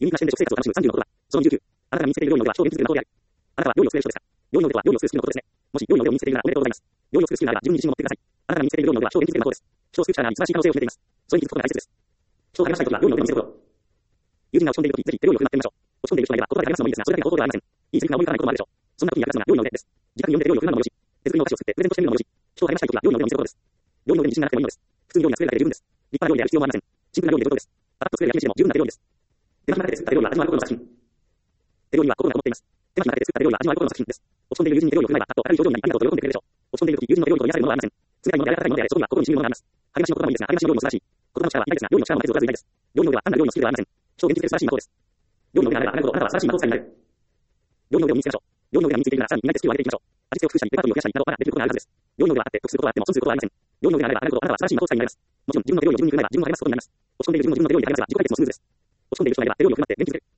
ユニークな視点で食生活を楽しむ30のことだ。その29。あなたが身につけている料理の腕は超現実的なことである。あなたは料理を作れる人ですか？料理の腕は料理を作るスキルのことですね。もし料理の腕を身につけているならおめでとうございます。料理を作るスキルがあれば自分に自信を持ってください。あなたが身につけている料理の腕は超現実的なことです。人を救う力があり、素晴らしい可能性を秘めています。それに気づくことが大切です。人を励ましたいときは料理の腕を見せること。友人が落ち込んでいるとき、ぜひ手料理を振る舞ってみましょう。落ち込んでいる人がいれば言葉で励ますのもいいですが、それだけの方法ではありません。いい続きが思い浮かばないこともあるでしょう。そんな時に役立つのが料理の腕です。自宅に読んで料理を振る舞うのもよし、手作りのお菓子を作ってプレゼントしてみるのもよし、人を励ましたいときは料理の腕を見せることです。料理の腕に自信がなくてもいいのです。普通に料理が作れるだけで十分です。立派な料理である必要もありません。シンプルな料理で十分です。パラッと作れる焼き飯でも十分な手料理です。手間暇かけて作った料理は味のある心の作品。手料理は心がこもっています。手間暇かけて作った料理は味のある心の作品です。落ち込んでいる友人に手料理を振る舞えば、パッと明るい表情になり、ありがとうと喜んでくれるでしょう。落ち込んでいるとき、友人の手料理と癒されるものはありません。冷たいものであれ温かいものであれ、そこには心に染みるものがあります。励ましの言葉もいいですが、励ましの料理も素晴らしい。言葉の力は偉大ですが、料理の力も数えずいないです。料理の腕は単なる料理のスキルではありません。人を元気づける素晴らしい魔法です。料理の腕があればあるほどあなたは素晴らしい魔法使いになる。料理の腕を身につけましょう。料理の腕が身についているならさらに意外とスキルを上げていきましょう。味付けを工夫したり、レパートリーを増やしたりなど、まだできることがあるはずです。料理の腕があって得することがあっても損することはありません。料理の腕があればあるほどあなたは素晴らしい魔法使いになります。もちろん自分の手料理を自分に振る舞えば自分を励ますことになります。落ち込んでいる自分の手料理を励ますが自己解決のスムーズです。落ち込んでいる人がいれば手料理を振る舞って元気づける。